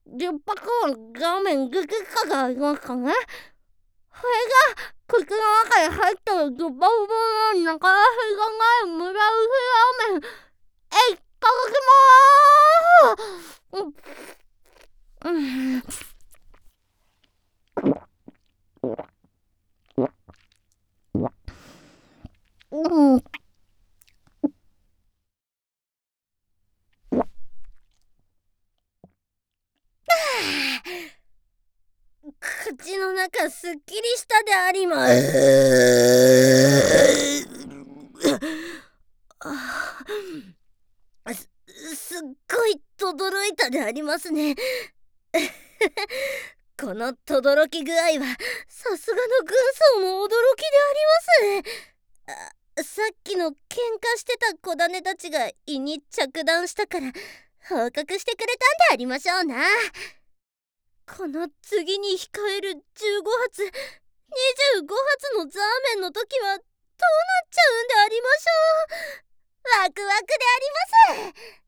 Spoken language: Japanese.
10泊画面激化がありますかね。それが口の中に入ってるドバドバの中足がない無駄薄ラーメン。いただきまーす。口の中すっきりしたであります。すっごいとどろいたでありますね。このとどろき具合はさすがの軍曹も驚きであります。さっきの喧嘩してた子種たちが胃に着弾したから報告してくれたんでありましょうな。この次に控える15発25発のザーメンの時はどうなっちゃうんでありましょう。ワクワクであります。